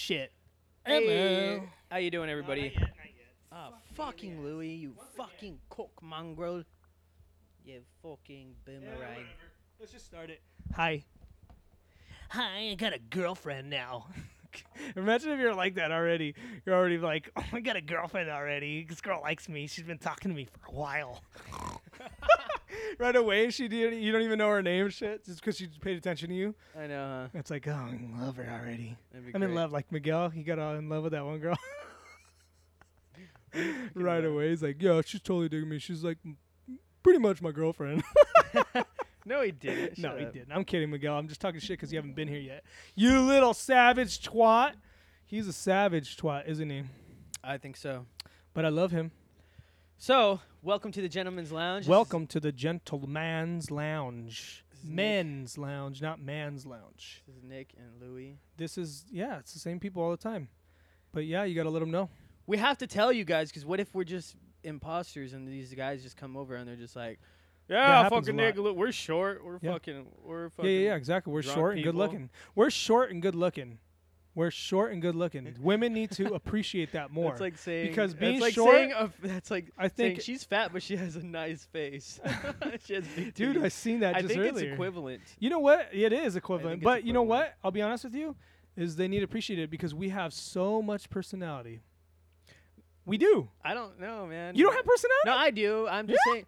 shit. Hey, Hello. how you doing, everybody? Not yet. Fucking Louie, you fucking cock mongrel. You fucking boomerang. Let's just start it. Hi. Hi, I got a girlfriend now. Imagine if you're like that already. You're already like, oh, I got a girlfriend already. This girl likes me. She's been talking to me for a while. Right away, you don't even know her name, shit, just because she paid attention to you. I know, huh? It's like, oh, I'm in love with her already. That'd be I'm in great. love, like Miguel. He got all in love with that one girl. Right away, he's like, yeah, she's totally digging me. She's like, pretty much my girlfriend. No, he didn't. No, Shut he up. didn't. I'm kidding, Miguel. I'm just talking shit because you haven't been here yet. You little savage twat. He's a savage twat, isn't he? I think so. But I love him. So, welcome to the Gentleman's Lounge. Welcome to the Gentleman's Lounge. This is Nick. Men's Lounge, not man's lounge. This is Nick and Louie. This is, yeah, it's the same people all the time. But yeah, you got to let them know. We have to tell you guys, because what if we're just imposters and these guys just come over and they're just like, That yeah, happens fucking a lot. Nick, look, we're short. We're Yeah. fucking. Yeah, exactly. We're drunk short and good people. looking. We're short and good looking. We're short and good looking. Women need to appreciate that more. That's like saying Because being that's like short- saying that's like I saying think, she's fat, but she has a nice face. She has big dude, titties. I seen that I just think earlier. it's equivalent. You know what? It is equivalent. think it's But you know equivalent. what? I'll be honest with you, is they need to appreciate it because we have so much personality. We do. I don't know, man. You don't have personality? No, I do. I'm just saying.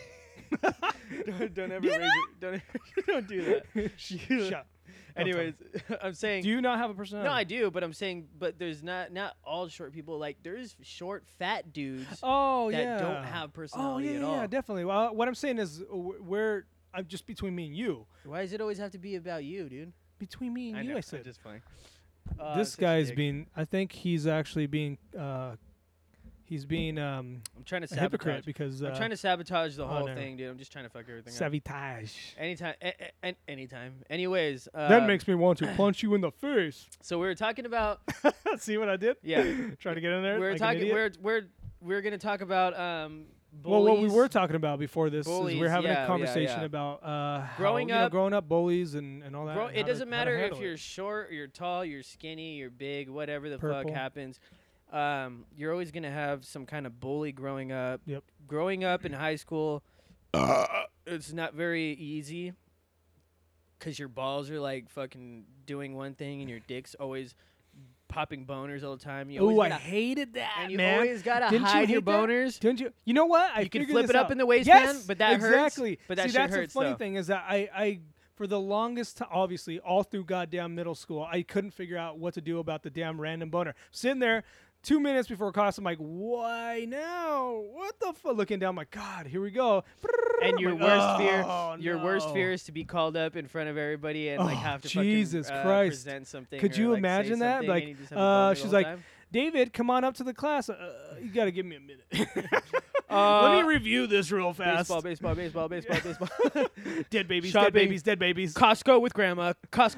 don't ever Do you raise it. Don't do that. Shut up. Anyways, I'm saying. Do you not have a personality? No, I do, but I'm saying, but there's not all short people. Like there's short, fat dudes Oh, that yeah. don't have Oh, personality yeah, at yeah, all. yeah, definitely. Well, what I'm saying is I'm just between me and you. Why does it always have to be about you, dude? Between me and you, I said. just funny. This guy's I think he's actually being, he's being I'm trying to a hypocrite sabotage. because I'm trying to sabotage the whole no. thing, dude. I'm just trying to fuck everything up. sabotage. Anytime, anytime. Anyways, That makes me want to punch you in the face. So we were talking about. See what I did? Yeah. Trying to get in there. We were like an talking. idiot? We're gonna talk about Well, what we bullies. were talking about before this is Bullies, we're having yeah, a conversation yeah. about Growing how, up- growing up, bullies and all that. and It how to- doesn't how to matter if handle you're it. short, you're tall, you're skinny, you're big, whatever the Purple. fuck happens. You're always gonna have some kind of bully growing up. Yep. Growing up in high school, it's not very easy. 'Cause your balls are like fucking doing one thing and your dick's always popping boners all the time. You Ooh, always I gotta, hated that, and you man. always gotta Didn't you hide your hate that? boners. Didn't you? You know what? I You can figured flip this it up out. in the waistband, yes, but that hurts. exactly. But that See, shit that's hurts, the funny though. thing is that I for the longest time, obviously, all through goddamn middle school, I couldn't figure out what to do about the damn random boner. Sitting there 2 minutes before class, I'm like, why now? What the fuck? Looking down, I'm like, God, here we go. And I'm your like, worst fear, oh, your worst no. fear is to be called up in front of everybody and like Oh, have to Jesus fucking, Christ. present something. Could or, you like, say imagine that? something Like, and you just have a boner the she's whole like, time? David, come on up to the class. You got to give me a minute. Let me review this real fast. baseball. Dead babies, Shopping. dead babies, dead babies. Costco with grandma.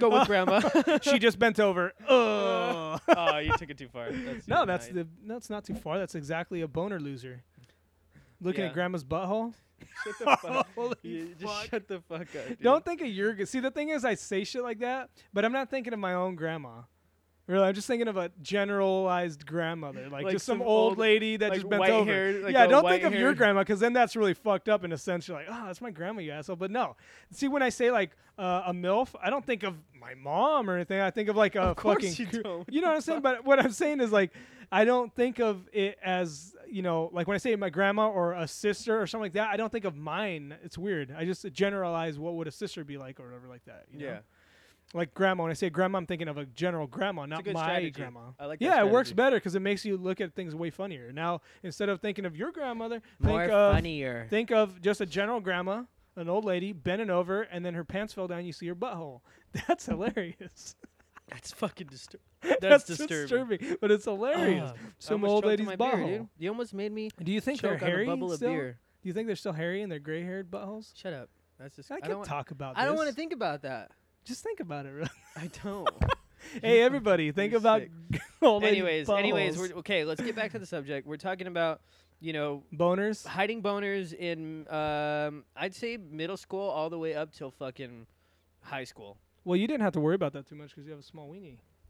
She just bent over. Oh. Oh, you took it too far. That's No, really that's nice. that's not too far. That's exactly a boner loser. Looking Yeah. at grandma's butthole. Shut the fuck. Holy You just fuck. shut the fuck up. Dude. Don't think of your. See, the thing is, I say shit like that, but I'm not thinking of my own grandma. Really, I'm just thinking of a generalized grandmother, like just some old lady that like just bent white-haired, over. like Yeah, a don't think of your white-haired- grandma because then that's really fucked up in a sense. You're like, oh, that's my grandma, you asshole. But no, see, when I say like a milf, I don't think of my mom or anything. I think of like a Of course fucking. you don't. You know what I'm saying? But what I'm saying is like, I don't think of it as like when I say my grandma or a sister or something like that. I don't think of mine. It's weird. I just generalize what would a sister be like or whatever like that. You know? Yeah. Like grandma. When I say grandma, I'm thinking of a general grandma, It's a not good my strategy. grandma. I like that Yeah, it works strategy. better because it makes you look at things way funnier. Now, instead of thinking of your grandmother, More funnier. think of just a general grandma, an old lady bending over, and then her pants fell down. You see her butthole. That's hilarious. That's fucking disturbing. That's disturbing. but it's hilarious. Ugh. I Some almost old choked on lady's my beer, butthole. dude. You almost made me Do you think choke they're on hairy a bubble still? of beer. Do you think they're still hairy in their gray-haired buttholes? Shut up. That's just. I can talk about this. I don't want to think about that. Just think about it. Really. I don't. Hey, everybody, think You're about sick. old lady anyways, buttholes. okay. Let's get back to the subject. We're talking about, Boners. hiding boners in, I'd say middle school all the way up till fucking high school. Well, you didn't have to worry about that too much because you have a small weenie.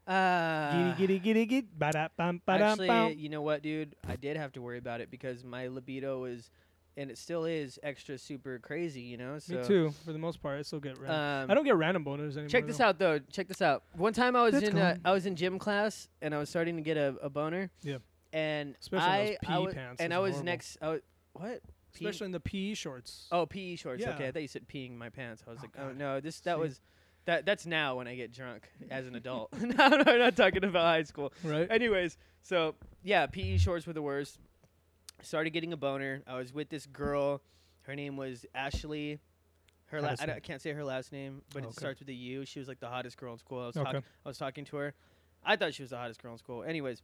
Giddy, giddy, giddy, ba-da-bum, ba-dum, Actually, bum. you know what, dude? I did have to worry about it because my libido is, and it still is, extra super crazy. You know. So, Me too. For the most part, I still get random. I Um, don't get random boners anymore. check this though. out, though. Check this out. One time That's cool. I was in gym class and I was starting to get a boner. Yeah. And Especially in those I PE was, pants. and it's I was horrible. next. What? Especially in the PE shorts. Oh, PE shorts. Yeah. Okay, I thought you said peeing my pants. I was like, oh God. no, that See? was that's now when I get drunk as an adult. No, I'm not talking about high school. Right. Anyways, so yeah, PE shorts were the worst. Started getting a boner. I was with this girl. Her name was Ashley. Addison. I can't say her last name, but Okay. it starts with a U. She was like the hottest girl in school. Okay. I was talking to her. I thought she was the hottest girl in school. Anyways,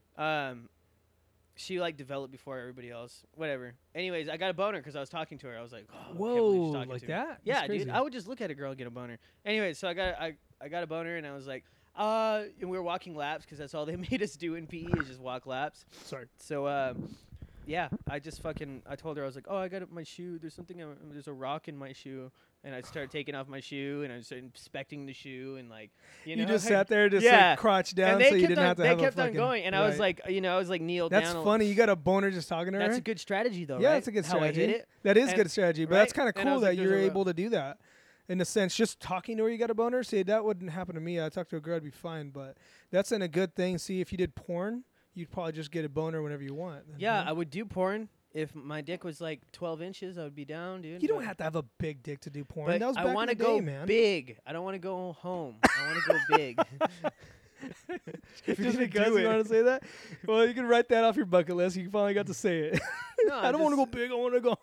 she like developed before everybody else. Whatever. Anyways, I got a boner because I was talking to her. I was like, oh, I can't believe Whoa, she's talking like to me. that? That's Yeah, crazy. dude. I would just look at a girl and get a boner. Anyways, so I got a boner and I was like, and we were walking laps because that's all they made us do in PE is just walk laps. Sorry. So yeah, I told her, I was like, oh, I got my shoe. There's there's a rock in my shoe. And I started taking off my shoe, and I started inspecting the shoe, and like, you know, just sat there, just Yeah. like crouched down, and they so you kept didn't on, have to they have kept a on fucking, going, and I was right. like, I was like kneeled That's down. funny. You got a boner just talking to her. That's a good strategy, though. Yeah, right? that's a good How I strategy. hit it. That is And- good strategy, but that's right? kind of And I cool was like, that there's you're a ro- able to do that. In a sense, just talking to her, you got a boner. See, that wouldn't happen to me. I talked to a girl, I'd be fine. But that's a good thing. See, if you did porn, you'd probably just get a boner whenever you want. then, Yeah, you know? I would do porn if my dick was like 12 inches. I would be down, dude. You don't but- have to have a big dick to do porn. But That was I back want in to the day, go man. big. I don't want to go home. I want to go big. Just gonna because do you it. want to say that? Well, you can write that off your bucket list. You finally got to say it. No, I don't want to go just- big. I want to go.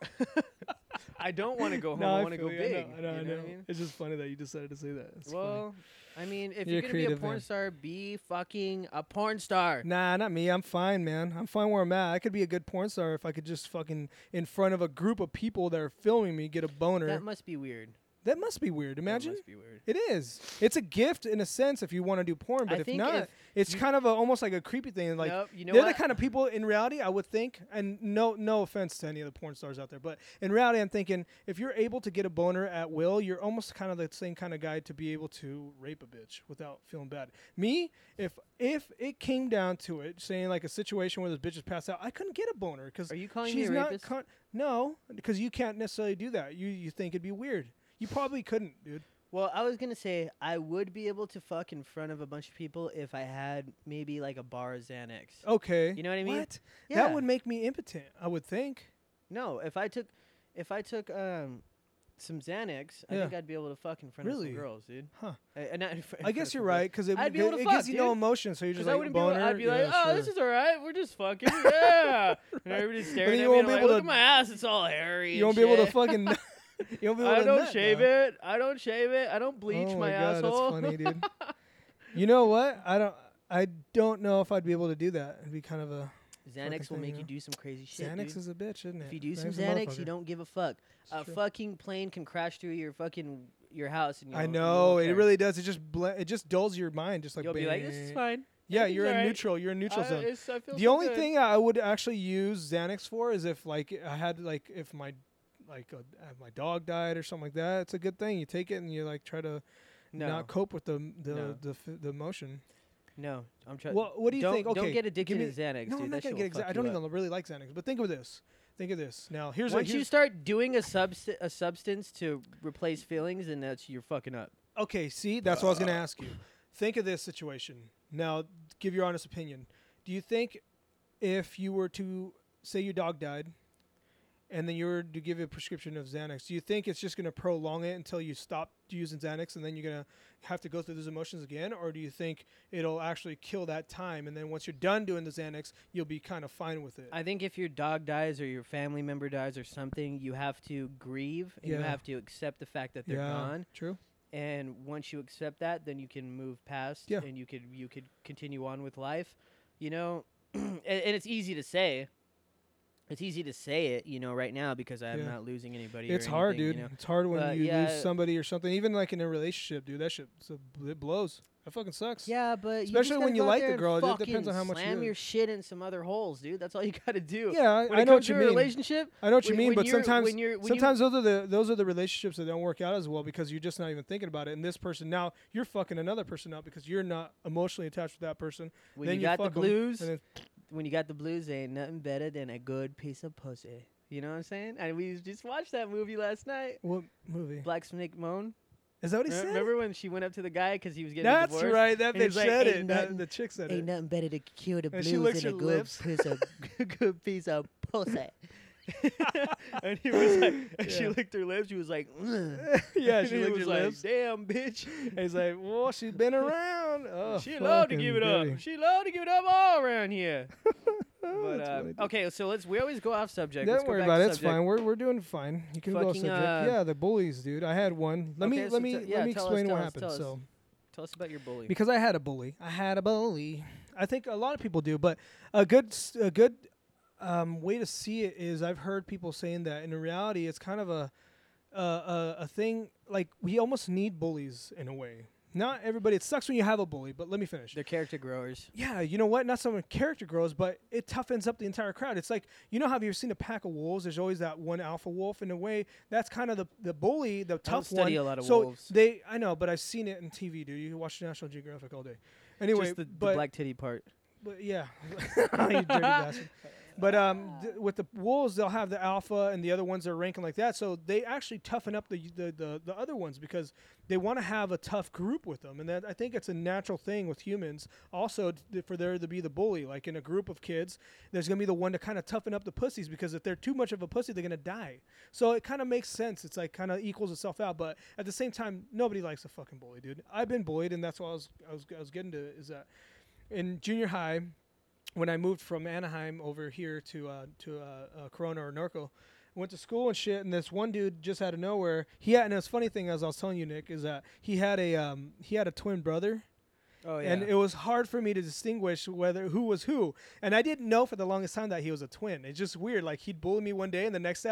I don't want to go home. No, I want to go feel you. big. I know. you know what I mean? It's just funny that you decided to say that. It's Well, I mean, if You're you're a gonna be a creative porn man. star, be fucking a porn star. funny. Nah, not me. I'm fine, man. I'm fine where I'm at. I could be a good porn star if I could just fucking in front of a group of people that are filming me get a boner. That must be weird. That must be weird. Imagine. That must be weird. It is. It's a gift in a sense if you want to do porn, but I if think not, if it's you- kind of almost like a creepy thing. Like Nope, you know they're what? the kind of people in reality I would think, and no offense to any of the porn stars out there, but in reality I'm thinking if you're able to get a boner at will, you're almost kind of the same kind of guy to be able to rape a bitch without feeling bad. Me, if it came down to it, saying like a situation where this bitch is passed out, I couldn't get a boner because Are you calling she's me a not. rapist? No, because you can't necessarily do that. You think it'd be weird. You probably couldn't, dude. Well, I was gonna say I would be able to fuck in front of a bunch of people if I had maybe like a bar of Xanax. Okay. You know what I mean? What? Yeah. That would make me impotent, I would think. No, if I took some Xanax, I Yeah. think I'd be able to fuck in front of Really? some girls, dude. Huh. Not in fr- in I front guess of you're some right because it, I'd be able to it fuck, gives you no dude. emotion, so you're girls. just 'Cause I like wouldn't be. boner. I'd be like, yeah, oh, this sure. is all right. We're just fucking, yeah. And everybody's staring you at me. won't And be I'm like, able look to- at my ass. It's all hairy. You and won't be able to shit. fucking. You won't be able I to don't nut shave now. it. I don't shave it. I don't bleach Oh my God, asshole. That's funny, dude. You know what? I don't know if I'd be able to do that. It'd be kind of a. Xanax will thing, make you you know? do some crazy shit, Xanax dude. is a bitch, isn't it? If you do some Xanax is a Xanax, motherfucker. you don't give a fuck. A true. fucking plane can crash through your house, and I you know won't it care. really does. It just dulls your mind, just like. You'll be like, this is bang. fine. Yeah, Everything's you're in alright. neutral. You're in neutral zone. I feel The so only good. thing I would actually use Xanax for is if like I had like if my my dog died or something like that. It's a good thing. You take it and you like try to no, not cope with the No. the emotion. no, I'm trying. Well, what do you don't, think? Okay, Don't get give addicted me- to Xanax, No, dude. I'm That not shit gonna will get. fuck I don't you up. even really like Xanax. But think of this. Think of this. Now here's Once a, you here's, start doing a substance to replace feelings, then you're fucking up. okay. See, that's what I was gonna ask you. Think of this situation. Now, give your honest opinion. Do you think if you were to say your dog died, and then you were to give a prescription of Xanax, do you think it's just going to prolong it until you stop using Xanax, and then you're going to have to go through those emotions again? Or do you think it'll actually kill that time, and then once you're done doing the Xanax, you'll be kind of fine with it? I think if your dog dies or your family member dies or something, you have to grieve and you Yeah. have to accept the fact that they're yeah, gone. true. And once you accept that, then you can move past Yeah. and you could continue on with life, you know. and it's easy to say. It's easy to say it, you know, right now because I'm Yeah. not losing anybody. It's or hard, anything, dude. You know? It's hard when But you yeah, lose somebody or something, even like in a relationship, dude. That shit, it blows. That fucking sucks. Yeah, but Especially when you like the girl, it depends on how much slam you- your shit in some other holes, dude. That's all you gotta do. Yeah, When I it know comes what you to a mean. relationship, I know what you when- mean, when but you're- sometimes when you're- when you- sometimes those are the relationships that don't work out as well because you're just not even thinking about it. And this person now you're fucking another person up because you're not emotionally attached with that person. when then you got the fuck 'em, blues, and then- when you got the blues, ain't nothing better than a good piece of pussy. You know what I'm saying? And we just watched that movie last night. What movie? Black Snake Moan. Is that what he said? Remember when she went up to the guy because he was getting That's divorced? right. That And he's bitch like, said "Ain't it. nothing- The chick said Ain't it. nothing better to cure the And she blues licks than a her good lips. piece of good piece of pussy. And he was like, and she Yeah. licked her lips. She was like, Yeah, and she he licked was her like, lips. damn, bitch. And he's like, well, she's been around. Oh, She loved to fucking give it goody. up. She loved to give it up all around here. Oh, But that's funny, dude. okay, so we always go off subject. Let's Don't go worry back about to it. It's subject. fine. We're doing fine. You can go off Fucking, subject. Yeah, the bullies, dude. I had one. Let Okay, me so let me yeah, let me tell us, explain tell what us, happened. tell us. So Tell us about your bully. because I had a bully. I think a lot of people do, but a good way to see it is I've heard people saying that in reality it's kind of a thing like we almost need bullies in a way. Not everybody. It sucks when you have a bully, but let me finish. They're character growers. Yeah, you know what? Not so much character grows, but it toughens up the entire crowd. It's like, you know how have you ever seen a pack of wolves? There's always that one alpha wolf. In a way, that's kind of the bully, the I don't tough study one. a lot of so wolves. I know, but I've seen it in TV, dude. You watch National Geographic all day. Anyway, Just the but, black titty part. but yeah, you dirty bastard. But with the wolves, they'll have the alpha, and the other ones are ranking like that. So they actually toughen up the other ones because they want to have a tough group with them, and that I think it's a natural thing with humans. Also, for there to be the bully, like in a group of kids, there's gonna be the one to kind of toughen up the pussies because if they're too much of a pussy, they're gonna die. So it kind of makes sense. It's like kind of equals itself out. But at the same time, nobody likes a fucking bully, dude. I've been bullied, and that's what I was getting to is that in junior high. When I moved from Anaheim over here to Corona or Norco, I went to school and shit, and this one dude just out of nowhere, and this funny thing, as I was telling you, Nick, is that he had a twin brother, Oh yeah. and it was hard for me to distinguish who was who, and I didn't know for the longest time that he was a twin. It's just weird. Like he'd bully me one day, and the next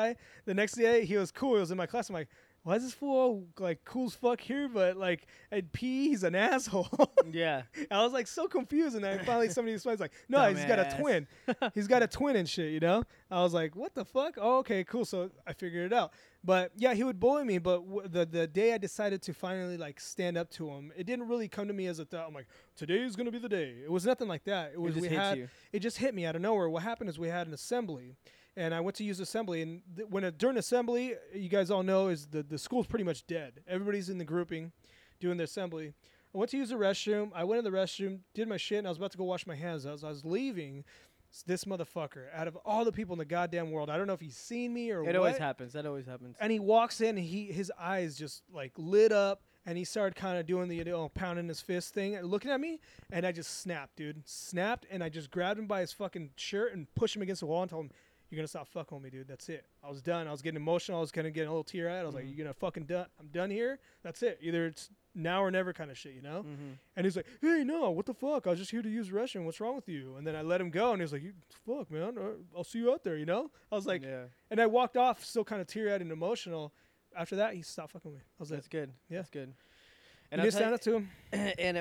day he was cool. He was in my class. I'm like, why is this fool like cool as fuck here? But like at P, he's an asshole. yeah. I was like so confused, and then finally somebody explains like, no, he's got a Dumbass. twin. He's got a twin and shit, you know. I was like, what the fuck? Oh, okay, cool. So I figured it out. But yeah, he would bully me. But the day I decided to finally like stand up to him, it didn't really come to me as a thought. I'm like, today's gonna be the day. It was nothing like that. It was just we hits had you. it just hit me out of nowhere. What happened is we had an assembly. And I went to use assembly, and during assembly, you guys all know is the school's pretty much dead. Everybody's in the grouping, doing the assembly. I went to use the restroom. I went in the restroom, did my shit, and I was about to go wash my hands. As I was leaving, this motherfucker, out of all the people in the goddamn world, I don't know if he's seen me or It what. always happens. That always happens. And he walks in, and his eyes just like lit up, and he started kind of doing the pounding his fist thing, and looking at me, and I just snapped, dude. Snapped, and I just grabbed him by his fucking shirt and pushed him against the wall and told him, "You're gonna stop fucking with me, dude. That's it." I was done. I was getting emotional. I was kind of getting a little tear-eyed. I was like, "You're gonna fucking done. I'm done here. That's it. Either it's now or never kind of shit, you know?" Mm-hmm. And he's like, "Hey, no, what the fuck? I was just here to use the restroom. What's wrong with you?" And then I let him go, and he was like, "Fuck, man. I'll see you out there," you know? I was like, yeah. and I walked off still kind of teary-eyed and emotional. After that, he stopped fucking with me. I was like, That's good. Yeah. That's good. and I'll you tell stand up to him? and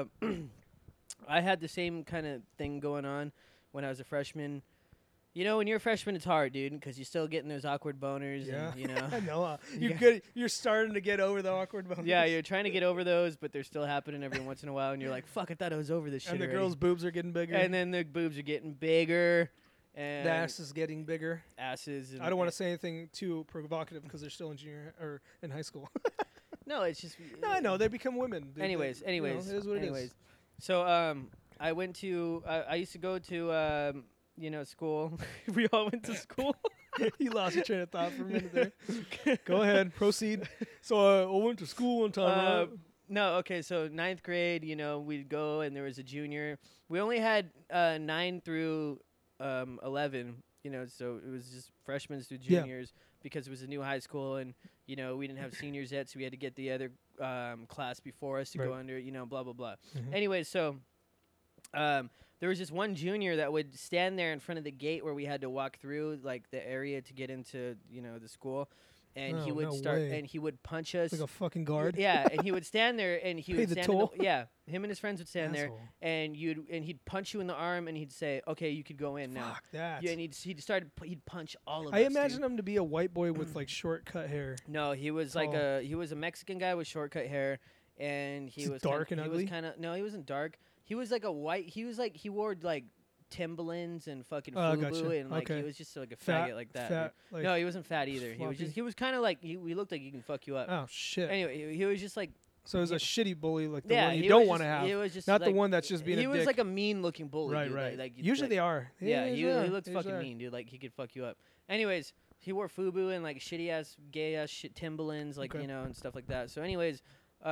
I had the same kind of thing going on when I was a freshman. You know, when you're a freshman, it's hard, dude, because you're still getting those awkward boners. Yeah. And, you know. I know. You You're got- good. You're starting to get over the awkward moments. Yeah, you're trying to get over those, but they're still happening every once in a while, and you're like, "Fuck, I thought I was over this shit." And the already." girls' boobs are getting bigger. and then the boobs are getting bigger, and the ass is getting bigger. asses. And I don't want to say anything too provocative because they're still in junior or in high school. No, it's just. No, I know they become women. Anyways, you know, it is what it anyways. is. So I went to. I used to go to school. We all went to school. You lost your train of thought for a minute there. Go ahead, proceed. So I went to school one time. right? No, okay. So ninth grade, we'd go, and there was a junior. We only had 9 through 11. So it was just freshmen through Yeah. juniors because it was a new high school, and we didn't have seniors yet, so we had to get the other class before us to go Right. under. Blah blah blah. Mhm. Anyway, so there was just one junior that would stand there in front of the gate where we had to walk through, like the area to get into the school, and he Oh, would no start way. and he would punch us. Like a fucking guard. Yeah, and he would stand there and he Pay would the stand. toll? Yeah, him and his friends would stand there, Asshole. and he'd punch you in the arm, and he'd say, "Okay, you could go in now." Fuck that. Yeah, and he'd punch all of I us. imagine dude. him to be a white boy with like short cut hair. No, he was Tall. he was a Mexican guy with short cut hair, and he Is he was dark kinda, and he was ugly? kind of no, he wasn't dark. He was like a white. He was like he wore like Timberlands and fucking Oh, FUBU, gotcha. and like he Okay. was just like a Fat, faggot like that. fat, dude. like No, he wasn't fat either. fluffy. He was kind of like he looked like he can fuck you up. oh shit. Anyway, he was just like So it was a shitty bully, like the yeah, one you he don't was want to just- have, He was just not the like- one that's just being He a was dick. like a mean looking bully. Right, dude. right. Like, Usually they are. Yeah, he looked usually fucking are. mean, dude. Like he could fuck you up. Anyways, he wore FUBU and like shitty ass, gay ass shit Timberlands, like Okay. you know, and stuff like that. So, anyways,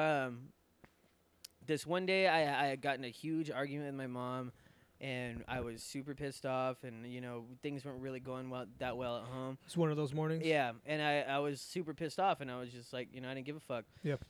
this one day I had gotten a huge argument with my mom, and I was super pissed off, and you know things weren't really going that well at home. It's one of those mornings. Yeah, and I was super pissed off, and I was just like, you know, I didn't give a fuck. Yep.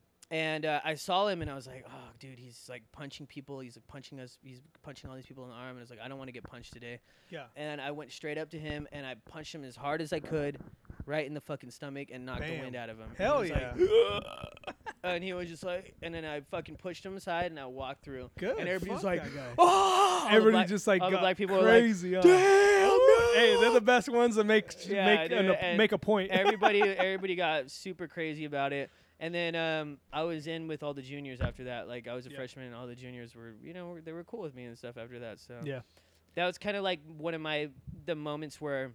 And I saw him, and I was like, oh, dude, he's like punching people. He's like punching us. He's punching all these people in the arm. And I was like, I don't want to get punched today. Yeah. And I went straight up to him, and I punched him as hard as I could, right in the fucking stomach, and knocked the Bam. wind out of him. Hell and he was yeah. like, and he was just like, and then I fucking pushed him aside, and I walked through. Good. And everybody was Fuck like, that guy. oh! All the Everybody black- just like all the got black people were like, crazy. damn, Hey, they're the best ones that make Yeah, dude, and make a point. everybody got super crazy about it. And then I was in with all the juniors after that. Like I was a Yeah. freshman, and all the juniors were, you know, they were cool with me and stuff after that. So Yeah. that was kind of like one of the moments where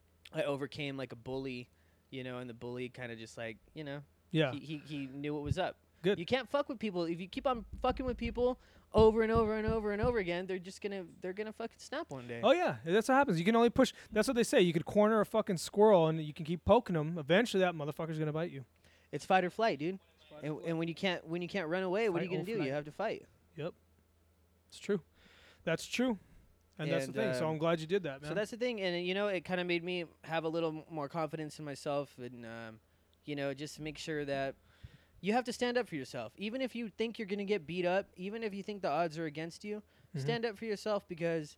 I overcame like a bully, you know, and the bully kind of just like, you know, Yeah. he knew what was up. Good. You can't fuck with people if you keep on fucking with people over and over and over and over again. They're gonna fucking snap one day. Oh yeah, that's what happens. You can only push. That's what they say. You could corner a fucking squirrel and you can keep poking them. Eventually, that motherfucker's gonna bite you. It's fight or flight, dude. And when you can't run away, what are you Fight gonna or do? flight. You have to fight. Yep. It's true. That's true. And that's the And, thing. So I'm glad you did that, man. So that's the thing, and you know, it kind of made me have a little more confidence in myself, and you know, just to make sure that you have to stand up for yourself, even if you think you're gonna get beat up, even if you think the odds are against you. Mhm. Stand up for yourself because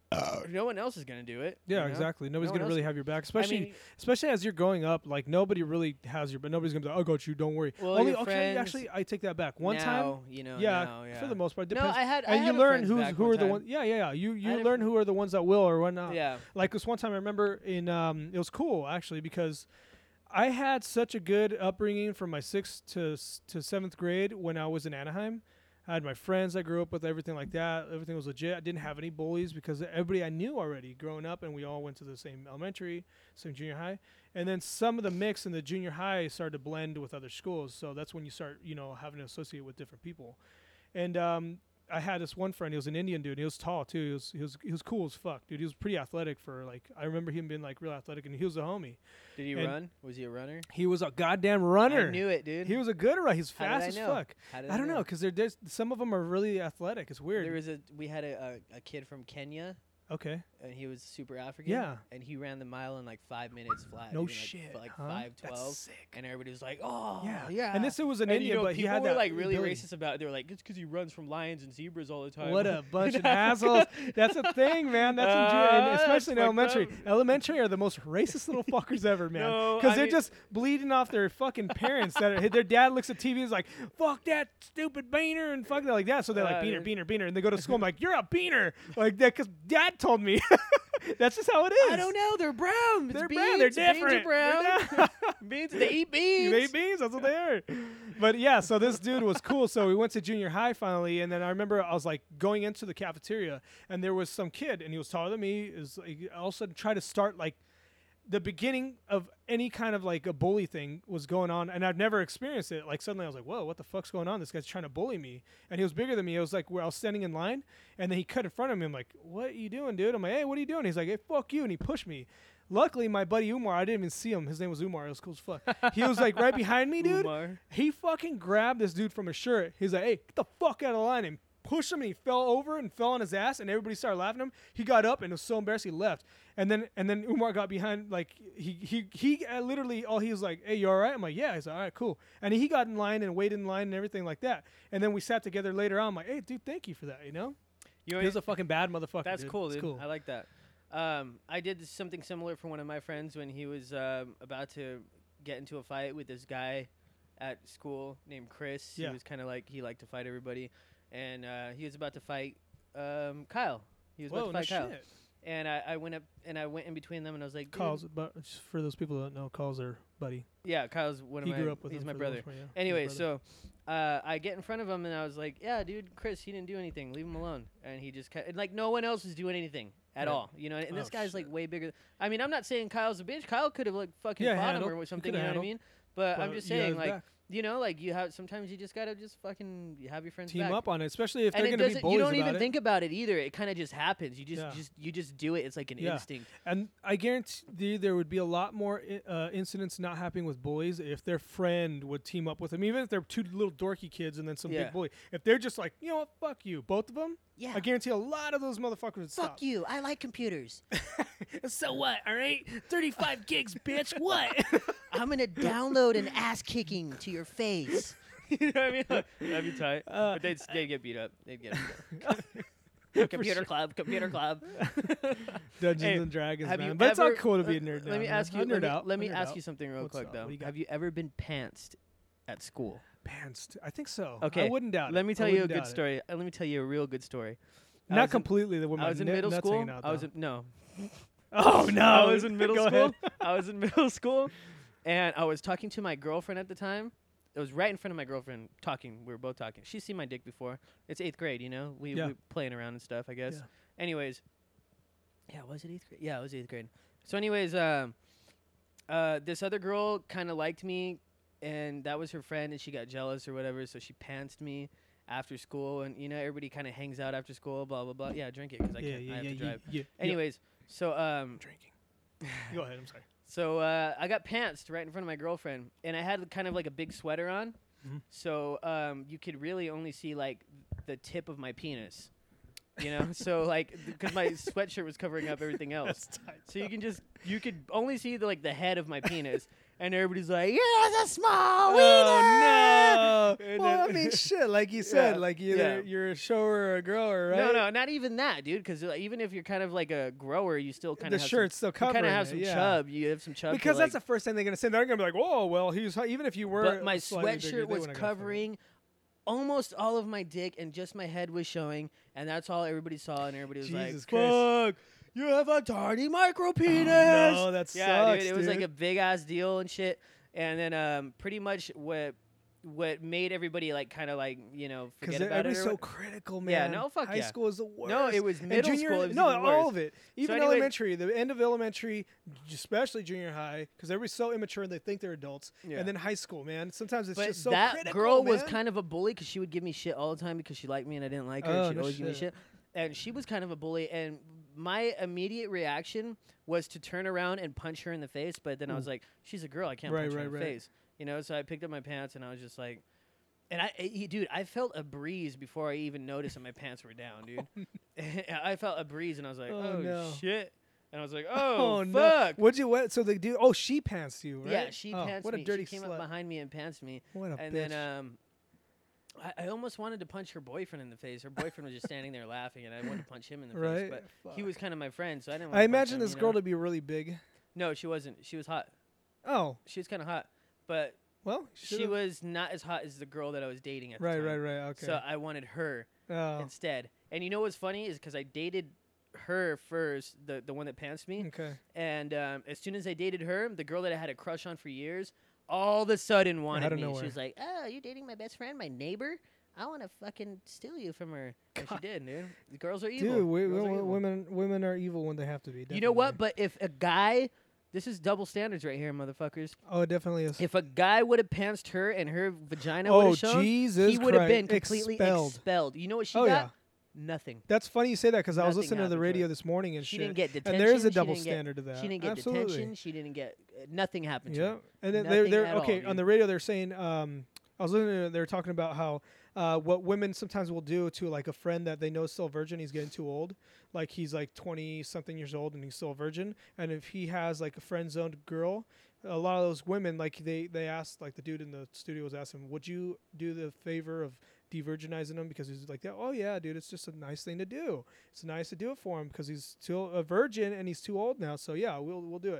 no one else is gonna do it. Yeah, you know? exactly. Nobody's No one gonna really else- have your back, I especially mean, especially as you're growing up. Like nobody really has your, but nobody's gonna be like, "I got you, don't worry." well, Only your okay, friends actually, I take that back. One time, now, you know, yeah, now, yeah. for the most part, no, depends. I had and you a learn friends back who one are the time. ones. Yeah. You had a learn fr- who are the ones that will or whatnot. Yeah, Like this one time, I remember in it was cool actually because I had such a good upbringing from my 6th to 7th grade when I was in Anaheim. I had my friends I grew up with, everything like that. Everything was legit. I didn't have any bullies because everybody I knew already growing up, and we all went to the same elementary, same junior high. And then some of the mix in the junior high started to blend with other schools. So that's when you start, having to associate with different people. And I had this one friend. He was an Indian dude. He was tall too. He was cool as fuck, dude. He was pretty athletic for like. I remember him being like real athletic, and he was a homie. did he and- run? Was he a runner? He was a goddamn runner. I knew it, dude. He was a good runner. He's How did fast I as know? fuck. How did I don't know, because some of them are really athletic. It's weird. We had a kid from Kenya, Okay. and he was super African. Yeah. And he ran the mile in like 5 minutes flat. No dude, shit. Like huh? 5:12. That's sick. And everybody was like, "Oh, Yeah. yeah." And this was an and Indian, you know, but he people had were that like really ability. racist about it. They were like, "It's because he runs from lions and zebras all the time." What a bunch of assholes. That's a thing, man. That's and That's especially in fucked elementary. up. Elementary are the most racist little fuckers ever, man. No, Because I they're mean- just bleeding off their fucking parents. Their dad looks at TV and is like, fuck that stupid beaner and fuck that like that. So they're like, beaner, beaner, beaner. And they go to school. I'm like, you're a beaner. Like that because dad told me. That's just how it is. I don't know. They're brown. It's They're beans. brown. They're Beans are different. brown. They're Beans. They eat beans. They eat beans. That's what they are. But yeah, so this dude was cool. So we went to junior high finally, and then I remember I was like going into the cafeteria, and there was some kid, and he was taller than me. Is like, all of a sudden try to start like the beginning of any kind of like a bully thing was going on, and I've never experienced it. Like suddenly I was like, whoa, what the fuck's going on? This guy's trying to bully me, and he was bigger than me. It was like where I was standing in line, and then he cut in front of me. I'm like, what are you doing, dude? I'm like, hey, what are you doing? He's like, hey, fuck you, and he pushed me. Luckily, my buddy Umar, I didn't even see him. His name was Umar. It was cool as fuck. He was like right behind me, dude. Umar. He fucking grabbed this dude from his shirt. He's like, hey, get the fuck out of the line, and pushed him, and he fell over and fell on his ass, and everybody started laughing at him. He got up, and it was so embarrassed, he left. And then Umar got behind, like, he literally, he was like, hey, you all right? I'm like, yeah. He's like, all right, cool. And he got in line and waited in line and everything like that. And then we sat together later on. I'm like, hey, dude, thank you for that, You He know, was a fucking bad motherfucker, that's dude. cool, It's dude. cool. I like that. I did something similar for one of my friends when he was about to get into a fight with this guy at school named Chris. Yeah. He was kind of like he liked to fight everybody, and he was about to fight Kyle. He was Whoa, about to fight no Kyle, shit. and I went up and I went in between them, and I was like, dude. Kyle's, but just for those people that don't know, Kyle's their buddy. Yeah, Kyle's one of He my. grew up with he's him my for the brother. most part, yeah. He's Anyway, his brother. so I get in front of him and I was like, "Yeah, dude, Chris, he didn't do anything. Leave him alone." And he just and like no one else was doing anything at Right. all, you know. And this Oh, guy's like shit. way bigger. I mean, I'm not saying Kyle's a bitch. Kyle could have like fucking Yeah, fought him handled. or He something. coulda You know what I handled. mean? But I'm But just you got saying, his like back. you know, like you have sometimes you just gotta just fucking have your friends Team back. up on it, especially if And they're it going to be doesn't. bullies You don't about even it. think about it either. It kind of just happens. You Yeah. you just do it. It's like an Yeah. instinct. And I guarantee there would be a lot more incidents not happening with bullies if their friend would team up with them, even if they're two little dorky kids and then some Yeah. big bully. If they're just like, you know what, fuck you, both of them, Yeah. I guarantee a lot of those motherfuckers would stop. Fuck you. I like computers. So what, all right? 35 gigs, bitch, what? I'm gonna download an ass kicking to your face. You know what I mean? That'd be tight. But they'd get beat up. They'd get beat up. Computer club. Dungeons Hey, and Dragons, have you man. But it's ever- not cool to be a nerd now. Let me man. ask you. I'll nerd Let me, out. let I'll me nerd ask out. you something real What's quick up? though. What do you got? Have you ever been pantsed at school? I think so. Okay. I wouldn't doubt it. Let me I tell you a wouldn't good doubt it. story. Let me tell you a real good story. I Not was in- completely. The I was in middle nuts school. hanging out, I was though. in, no. Oh no! I was in middle Go school. ahead. I was in middle school, and I was talking to my girlfriend at the time. It was right in front of my girlfriend talking. We were both talking. She's seen my dick before. It's 8th grade, you know. We playing around and stuff, I guess. Yeah. Anyways, yeah, was it 8th grade? Yeah, it was 8th grade. So, anyways, this other girl kind of liked me, and that was her friend, and she got jealous or whatever. So she pantsed me after school, and you know everybody kind of hangs out after school, blah blah blah. Yeah, drink it because I can't. I have to drive. Yeah. Anyways, so drinking. Go ahead. I'm sorry. So I got pantsed right in front of my girlfriend, and I had kind of like a big sweater on, Mhm. so you could really only see like the tip of my penis, you know. So like because my sweatshirt was covering up everything else, That's tight. so you could only see the head of my penis, and everybody's like, "Yeah, it's a small wiener." Oh no! And Well, I then- mean, shit. Like you said, Yeah, like yeah. you're a shower or a grower, right? No, not even that, dude. Because even if you're kind of like a grower, you still kind The of have shirt's still you covering. kind of have it, some yeah. chub. You have some chub to, Because that's like, the first thing they're gonna say. They're gonna be like, "Whoa, well, he's even if you were." But my slightly bigger, sweatshirt they was wouldn't have gone for it. covering almost all of my dick, and just my head was showing, and that's all everybody saw, and everybody was Jesus like, Christ. "Fuck, you have a tiny micro penis." No, that yeah, sucks, dude, it was like dude. a big ass deal and shit. And then pretty much what made everybody like kind of like Because forget about it. everybody's or so what- critical, man. Yeah, no, fuck High yeah. school is the worst. No, it was And middle junior, school. It was no, even all worse. of it. Even anyway- elementary, the end of elementary, especially junior high, because everybody's so immature and they think they're adults. Yeah. And then high school, man. Sometimes it's But just so that critical, girl was man. kind of a bully because she would give me shit all the time because she liked me and I didn't like her. Oh, She'd no always give me shit. shit. And she was kind of a bully. And my immediate reaction was to turn around and punch her in the face. But then I was like, she's a girl. I can't Right, punch her in right, the right. face. You know, so I picked up my pants and I was just like, dude, I felt a breeze before I even noticed that my pants were down, dude. I felt a breeze and I was like, Oh, oh, no. shit. And I was like, oh, no. fuck. What'd you what? So the dude, oh, she pantsed you, right? Yeah, she oh, pantsed what me. a dirty She came slut. up behind me and pantsed me. What a And bitch. then I almost wanted to punch her boyfriend in the face. Her boyfriend was just standing there laughing, and I wanted to punch him in the Right? face. But he Fuck. was kind of my friend, so I didn't. I imagine this girl to be really big. No, she wasn't. She was hot. Oh, She was kind of hot, but well, she should've- was not as hot as the girl that I was dating at the Right, time. right. Okay. So I wanted her oh, instead. And you know what's funny is because I dated her first, the one that pantsed me, okay. and as soon as I dated her, the girl that I had a crush on for years, all of a sudden wanted of me. nowhere. She was like, "Oh, you're dating my best friend, my neighbor? I want to fucking steal you from her." And she God. did, dude. The girls are evil. Dude, Girls are evil. women are evil when they have to be. You know what? definitely. But if a guy, this is double standards right here, motherfuckers. Oh, it definitely is. If a guy would have pantsed her and her vagina would Oh, have shown, Jesus he would have Christ. been completely expelled. You know what she Oh, got? yeah. Nothing. That's funny you say that because I was Nothing listening to the happened to radio her. this morning and She shit. didn't get detention. And there is a she double didn't get- standard to that. She didn't get Absolutely. detention. She didn't get nothing happened to Yeah, her. and then Nothing they're at all, okay dude. on the radio. They're saying, I was listening. They were talking about how what women sometimes will do to like a friend that they know is still a virgin. He's getting too old, like he's like 20 something years old and he's still a virgin. And if he has like a friend zoned girl, a lot of those women like they asked like the dude in the studio was asking, would you do the favor of de-virginizing him because he's like, oh yeah, dude, it's just a nice thing to do. It's nice to do it for him because he's still a virgin and he's too old now. So yeah, we'll do it.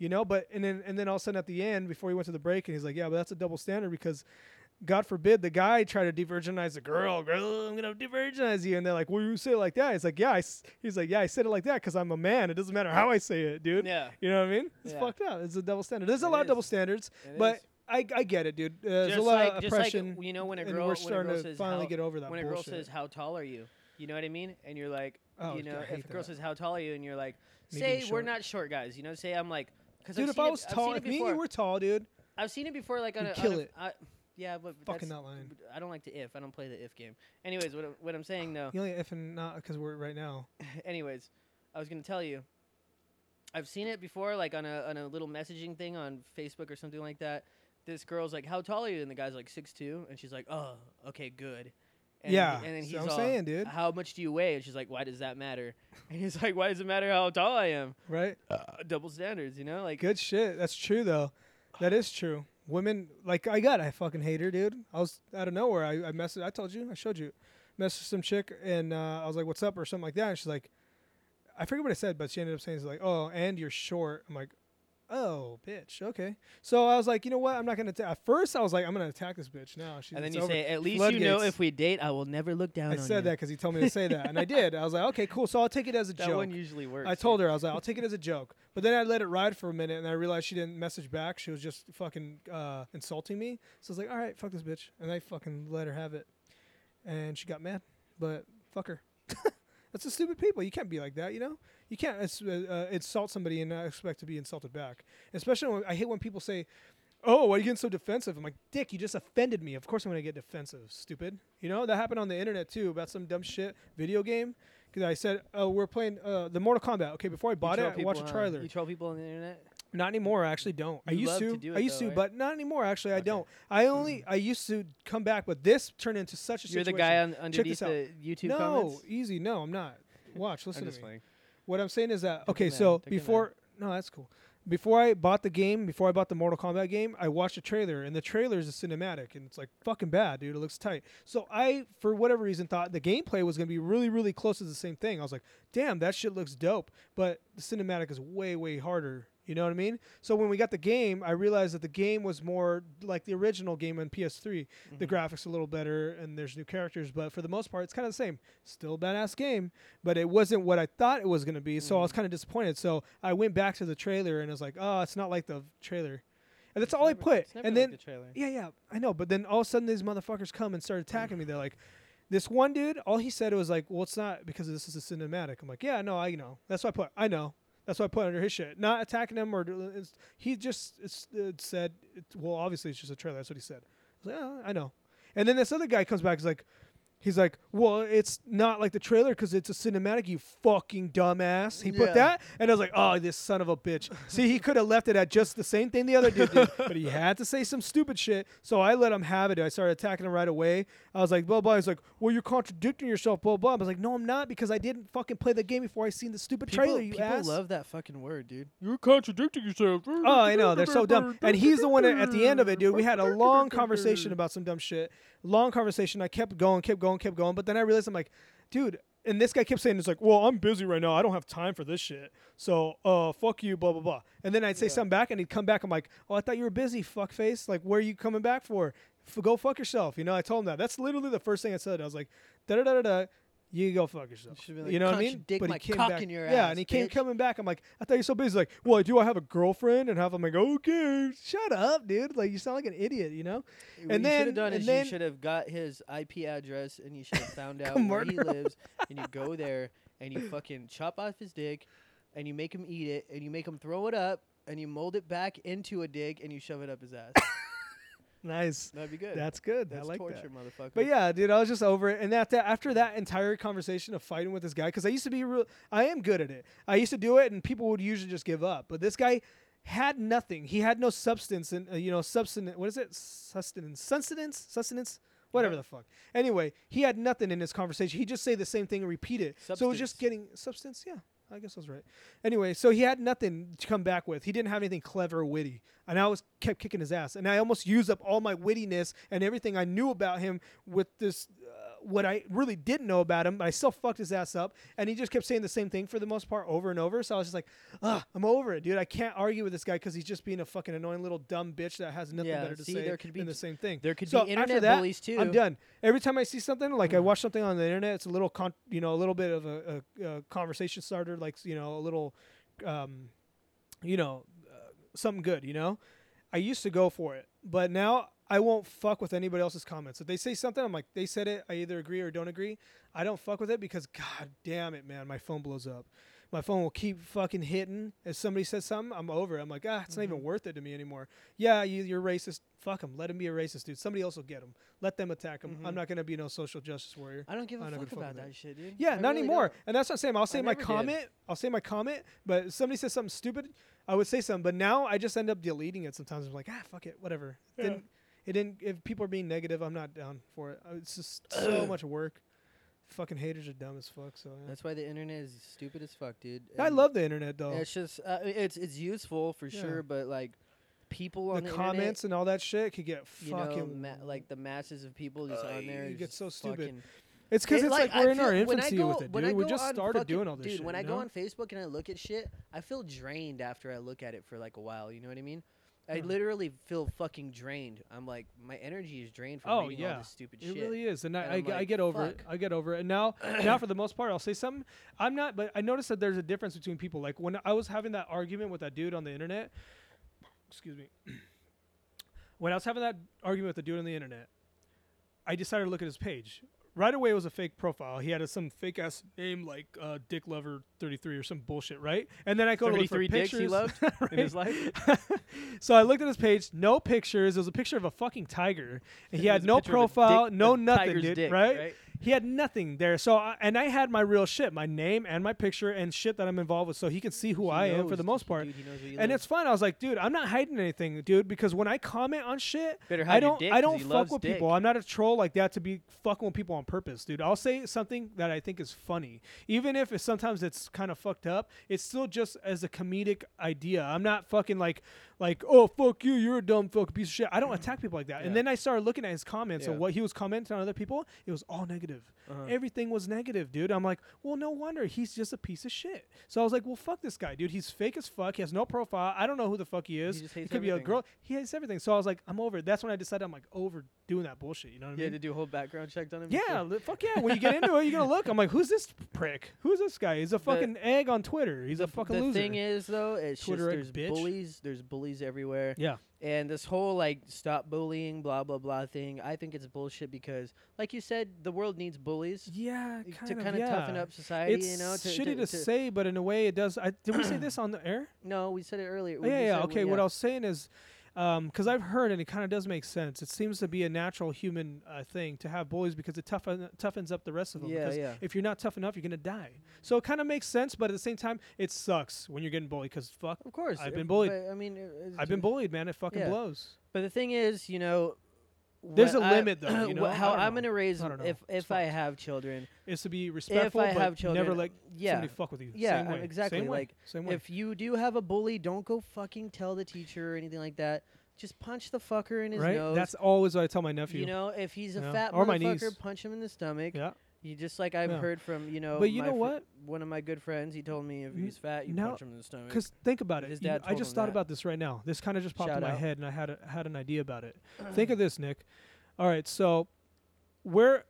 you know. But and then all of a sudden at the end, before he went to the break, and he's like, yeah, but that's a double standard because, God forbid, the guy tried to de-virginize the girl. I'm gonna de-virginize you, and they're like, well, you say it like that. It's like, yeah, he's like, yeah, I said it like that because I'm a man. It doesn't matter how I say it, dude. Yeah. You know what I mean? It's Yeah. fucked up. It's a double standard. There's a It lot of is. double standards, It but is. I get it, dude. There's Just a lot like, of just oppression. like, you know, when a and girl, we're starting to says finally how, get over that when a girl bullshit. says, how tall are you? You know what I mean? And you're like, Oh, you know, I hate if a girl that. says, how tall are you? And you're like, Me say being we're short. not short guys. You know, say I'm like, because Dude, if I was tall, if me and you were tall, dude, I've seen it before, like on You'd a, kill on a it. yeah, but fucking that's, not lying. I don't like to if. I don't play the if game. Anyways, what I'm saying though. You only if and not because we're right now. Anyways, I was gonna tell you. I've seen it before, like on a little messaging thing on Facebook or something like that. This girl's like, "How tall are you?" And the guy's like 6'2", and she's like, "Oh, okay, good." And Yeah, and then so he's I'm all, saying, dude. "How much do you weigh?" And she's like, "Why does that matter?" And he's like, "Why does it matter how tall I am?" Right? Double standards, you know, like Good shit. That's true though. That is true. Women, like I fucking hate her, dude. I was out of nowhere. I messaged. I told you. I showed you. Messaged some chick, and I was like, "What's up?" or something like that. And she's like, I forget what I said, but she ended up saying, like, "Oh, and you're short." I'm like, "Oh, bitch. Okay." So I was like, you know what? I'm not gonna. At first, I was like, I'm gonna attack this bitch. Now she's. and then it's you over. say, "At least you know Floodgates. if we date, I will never look down I on you." said that because he told me to say that, and I did. I was like, okay, cool. So I'll take it as a That joke. one usually works. I told her, I was like, I'll take it as a joke. But then I let it ride for a minute, and I realized she didn't message back. She was just fucking insulting me. So I was like, all right, fuck this bitch. And I fucking let her have it. And she got mad. But fuck her. That's the stupid people. You can't be like that, you know? You can't insult somebody and not expect to be insulted back. Especially when I hate when people say, oh, why are you getting so defensive? I'm like, dick, you just offended me. Of course I'm going to get defensive, stupid. You know, that happened on the internet, too, about some dumb shit video game. Because I said, oh, we're playing the Mortal Kombat. Okay, before I bought it, I watched a trailer. You troll people on the internet. Not anymore. I actually don't. I You used love to. to do I it, used though, to, right? but not anymore. Actually, I Okay. don't. I used to come back, but this turned into such a You're situation. the guy Check underneath this out. the YouTube No, comments. easy. No, I'm not. Watch. Listen I'm to just me. playing. What I'm saying is that Don't okay. get So mad. Don't get before, no, that's cool. Before I bought the game, before I bought the Mortal Kombat game, I watched a trailer, and the trailer is a cinematic, and it's like fucking bad, dude. It looks tight. So I, for whatever reason, thought the gameplay was gonna be really, really close to the same thing. I was like, damn, that shit looks dope. But the cinematic is way, way harder. You know what I mean? So when we got the game, I realized that the game was more like the original game on PS3. The graphics a little better, and there's new characters, but for the most part, it's kind of the same. Still a badass game, but it wasn't what I thought it was going to be, so I was kind of disappointed. So I went back to the trailer, and I was like, oh, it's not like the trailer. And that's all I put. It's never And like then, the trailer. yeah, I know, but then all of a sudden, these motherfuckers come and start attacking me. They're like, this one dude, all he said was like, well, it's not because this is a cinematic. I'm like, yeah, no, I know. That's what I put. I know. That's what I put under his shit. Not attacking him or he just said, well, obviously it's just a trailer. That's what he said. I was like, oh, I know. And then this other guy comes back. He's like, well, it's not like the trailer because it's a cinematic, you fucking dumbass. He put Yeah. that, and I was like, oh, this son of a bitch. See, he could have left it at just the same thing the other dude did, but he had to say some stupid shit, so I let him have it. I started attacking him right away. I was like, blah, blah. He's like, well, you're contradicting yourself, blah, blah. I was like, no, I'm not, because I didn't fucking play the game before I seen the stupid trailer, you people ass. love that fucking word, dude. You're contradicting yourself. Oh, I know. They're so dumb. And he's the one at the end of it, dude. We had a long conversation about some dumb shit. Long conversation. I kept going. But then I realized, I'm like, dude, and this guy kept saying, it's like, well, I'm busy right now. I don't have time for this shit. So, fuck you, blah, blah, blah. And then I'd say something back, and he'd come back. I'm like, oh, I thought you were busy, fuckface. Like, where are you coming back for? Go fuck yourself. You know, I told him that. That's literally the first thing I said. I was like, da-da-da-da-da. You go fuck yourself. You should be like, You know what I mean? contradict But my he came cock back. in your Yeah, ass, and he came bitch. coming back. I'm like, I thought you're so busy. He's like, well, do I have a girlfriend? And I'm like, okay, shut up, dude. Like, you sound like an idiot, you know? What And you should then- have done and is then- you should have got his IP address and you should have found out Come where he murder him. lives, and you go there and you fucking chop off his dick and you make him eat it and you make him throw it up and you mold it back into a dick and you shove it up his ass. Nice. That'd be good. That's good. That's I like torture, that. motherfucker. But yeah, dude, I was just over it. And after that entire conversation of fighting with this guy, because I used to be I am good at it. I used to do it, and people would usually just give up. But this guy had nothing. He had no substance, and substance. What is it? Sustenance. Whatever the fuck. Anyway, he had nothing in his conversation. He'd just say the same thing and repeat it. So it was just Substance. getting substance. Yeah. I guess I was right. Anyway, so he had nothing to come back with. He didn't have anything clever or witty. And I kept kicking his ass. And I almost used up all my wittiness and everything I knew about him with this what I really didn't know about him, but I still fucked his ass up, and he just kept saying the same thing for the most part over and over. So I was just like, I'm over it, dude. I can't argue with this guy because he's just being a fucking annoying little dumb bitch that has nothing better to say there could be than the same thing. There could So be after internet that, bullies too. I'm done. Every time I see something, like I watch something on the internet, it's a little, a little bit of a conversation starter, like a little, something good. I used to go for it, but now I won't fuck with anybody else's comments. If they say something, I'm like, they said it. I either agree or don't agree. I don't fuck with it because, god damn it, man, my phone blows up. My phone will keep fucking hitting. If somebody says something, I'm over it. I'm like, it's not even worth it to me anymore. Yeah, you're racist. Fuck him. Let him be a racist, dude. Somebody else will get him. Let them attack him. I'm not going to be no social justice warrior. I don't give a I'm not fuck gonna about fuck with that shit, dude. Yeah, I not really anymore. don't. And that's what I'm saying. I'll say my never did. comment. I'll say my comment, but if somebody says something stupid, I would say something. But now I just end up deleting it sometimes. I'm like, fuck it, whatever. Yeah. If people are being negative, I'm not down for it. It's just so much work. Fucking haters are dumb as fuck. So yeah. That's why the internet is stupid as fuck, dude. I And love the internet though. It's just it's useful for Yeah. sure, but like people on The the comments and all that shit could get internet, fucking. like the masses of people just on there. you is get just so stupid. fucking- It's because it's like I we're in our feel- when I infancy go- with it, when I dude. We go just on started fucking- doing all this dude, shit. when I you go know? on Facebook and I look at shit, I feel drained after I look at it for like a while. You know what I mean? I Yeah. literally feel fucking drained. I'm like, my energy is drained from Oh reading yeah, all this stupid it shit. really is, and And I I'm like, get over it. fuck. I get over it. And now for the most part, I'll say something. I'm not, but I noticed that there's a difference between people. Like when I was having that argument with that dude on the internet. Excuse me. When I was having that argument with the dude on the internet, I decided to look at his page. Right away, it was a fake profile. He had some fake ass name like Dick Lover 33 or some bullshit, right? And then I go to look for 33 dicks pictures. he loved in his life. So I looked at his page, no pictures. It was a picture of a fucking tiger. And he It had was a no picture of a profile, dick- no a nothing, tiger's dude, dick, right? He had nothing there. So and I had my real shit, my name and my picture and shit that I'm involved with, so he can see who I am for the most part. Dude, he knows where you And live. it's fun. I was like, dude, I'm not hiding anything, dude, because when I comment on shit, Better hide I your don't dick I 'cause don't he fuck loves with dick. people. I'm not a troll like that to be fucking with people on purpose, dude. I'll say something that I think is funny. Even if sometimes it's kind of fucked up, it's still just as a comedic idea. I'm not fucking like, oh, fuck you, you're a dumb fucking piece of shit. I don't attack people like that. Yeah. And then I started looking at his comments Yeah. and what he was commenting on other people. It was all negative. Uh-huh. Everything was negative, dude. I'm like, well, no wonder. He's just a piece of shit. So I was like, well, fuck this guy, dude. He's fake as fuck. He has no profile. I don't know who the fuck he is. just He hates could be a everything. girl. He hates everything. So I was like, I'm over it. That's when I decided I'm like over doing that bullshit. You know what I You had mean? to do a whole background check on him. Yeah, before? fuck yeah. When you get into it, you're gonna look. I'm like, who's this prick? Who's this guy? He's a fucking egg on Twitter. He's a fucking the loser. thing is, though, it's Twitter egg just there's bitch. bullies. There's bullies everywhere. yeah, And this whole like stop bullying, blah blah blah thing, I think it's bullshit because, like you said, the world needs bullies yeah, to kind of yeah. toughen up society. It's you know, shitty to say, but in a way, it does. Did we say this on the air? No, we said it earlier. Oh, yeah. Okay, what I was saying is, because I've heard, and it kind of does make sense. It seems to be a natural human thing to have bullies because it toughens up the rest of them. Yeah, because yeah. if you're not tough enough, you're gonna die. So it kind of makes sense, but at the same time, it sucks when you're getting bullied because fuck, Of course, I've been bullied. But, I mean, I've been bullied, man. It fucking Yeah. blows. But the thing is, you know, There's what a I- limit, though, you know? how I don't I'm know. gonna raise I don't know. if It's I fucked. have children. Is to be respectful, If I but have children, never let yeah, somebody fuck with you. yeah, Same way. exactly. Same way. Like, Same way. if you do have a bully, don't go fucking tell the teacher or anything like that. Just punch the fucker in his right? nose. That's always what I tell my nephew. You know, if he's a Yeah. fat Or my motherfucker, niece. punch him in the stomach. Yeah. You just like I've Yeah. heard from But you my know what? one of my good friends. He told me if he's fat, you now- punch him in the stomach. Because think about it. His You- dad I told just him thought that. about this right now. This kind of just popped Shout in my out. head, and I had an idea about it. Think of this, Nick. All right, so what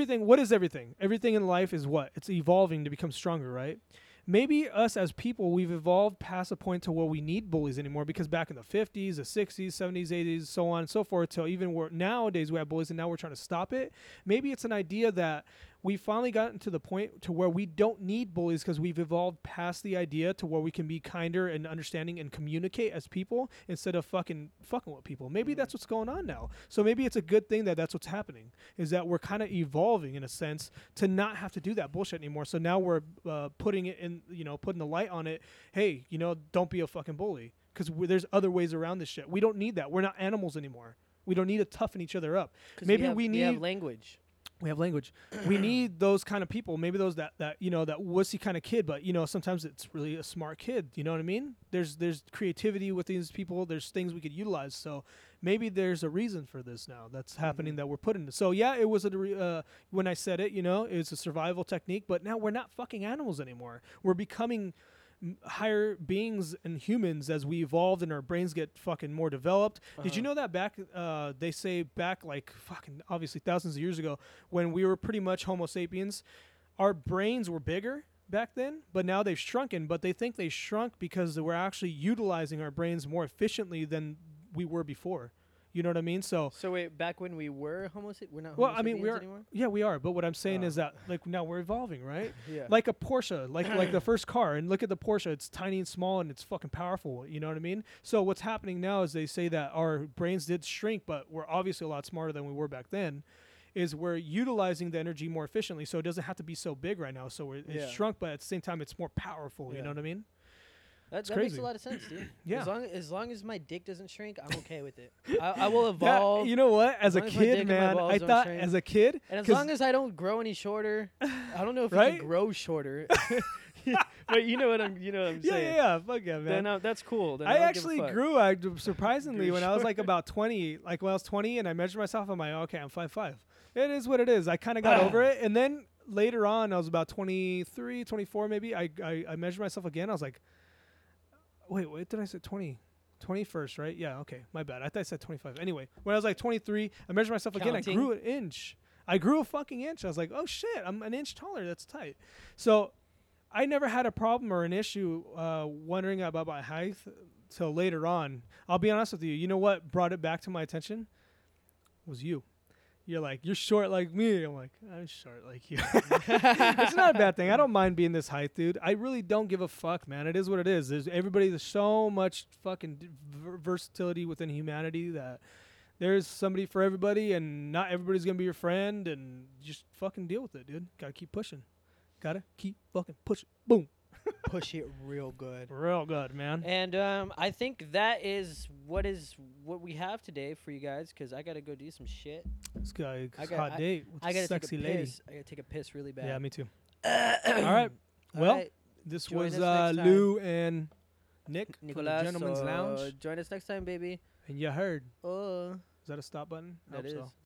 is everything? Everything in life is what? It's evolving to become stronger, right? Maybe us as people, we've evolved past a point to where we need bullies anymore because back in the 50s, the 60s, 70s, 80s, so on and so forth, till even nowadays we have bullies and now we're trying to stop it. Maybe it's an idea that we finally gotten to the point to where we don't need bullies because we've evolved past the idea to where we can be kinder and understanding and communicate as people instead of fucking with people. Maybe that's what's going on now. So maybe it's a good thing that that's what's happening, is that we're kind of evolving in a sense to not have to do that bullshit anymore. So now we're putting it in, putting the light on it. Hey, don't be a fucking bully because there's other ways around this shit. We don't need that. We're not animals anymore. We don't need to toughen each other up. 'Cause Maybe we have we we need have language. We have language. We need those kind of people. Maybe those that you know, that wussy kind of kid, but you know, sometimes it's really a smart kid. You know what I mean? There's creativity with these people. There's things we could utilize. So maybe there's a reason for this now that's happening that we're putting. So yeah, it was when I said it, you know, it's a survival technique. But now we're not fucking animals anymore. We're becoming higher beings and humans as we evolved and our brains get fucking more developed. Did you know that back they say back like fucking obviously thousands of years ago when we were pretty much Homo sapiens, our brains were bigger back then, but now they've shrunken, but they think they shrunk because we're actually utilizing our brains more efficiently than we were before. You know what I mean? So wait, back when we were we're not well, Homo I mean, sapiens anymore? yeah, we are. But what I'm saying is that like now we're evolving, right? Yeah. Like a Porsche, like the first car, and look at the Porsche. It's tiny and small, and it's fucking powerful. You know what I mean? So what's happening now is they say that our brains did shrink, but we're obviously a lot smarter than we were back then. Is we're utilizing the energy more efficiently, so it doesn't have to be so big right now. So it's shrunk, but at the same time, it's more powerful. You know what I mean? That makes crazy. a lot of sense, dude. Yeah. As long as my dick doesn't shrink, I'm okay with it. I will evolve. Yeah, you know what? As a long as my dick kid, and my man, balls I don't thought shrink. as a kid, And as 'cause- long as I don't grow any shorter, I don't know if Right? you can grow shorter. But you know what I'm saying. yeah, fuck yeah, man. Then that's cool. Then I don't give a actually fuck. grew. Surprisingly, Grew when I was like about 20, like when I was 20 and I measured myself, I'm like, okay, I'm 5'5". It is what it is. I kind of got over it. And then later on, I was about 23, 24 maybe. I measured myself again. I was like, wait, did I say 20? 21st, right? Yeah, okay. My bad. I thought I said 25. Anyway, when I was like 23, I measured myself again. I Counting? grew an inch. I grew a fucking inch. I was like, oh shit, I'm an inch taller. That's tight. So I never had a problem or an issue wondering about my height till later on. I'll be honest with you. You know what brought it back to my attention? Was you. You're like, you're short like me. I'm like, I'm short like you. It's not a bad thing. I don't mind being this height, dude. I really don't give a fuck, man. It is what it is. There's so much fucking versatility within humanity that there's somebody for everybody, and not everybody's gonna be your friend, and just fucking deal with it, dude. Gotta keep pushing. Gotta keep fucking pushing. Boom. Push it real good. Real good, man. And I think that is what we have today for you guys, because I gotta go do some shit. This guy, I got- hot date with I a gotta sexy take a lady. piss. I gotta take a piss really bad. Yeah, me too. All right. Well, Alright, this join was us next Lou and Nick from the Nicolas, Gentleman's Lounge. join us next time, baby. And you heard. Oh, Is that a stop button? I that hope is. so.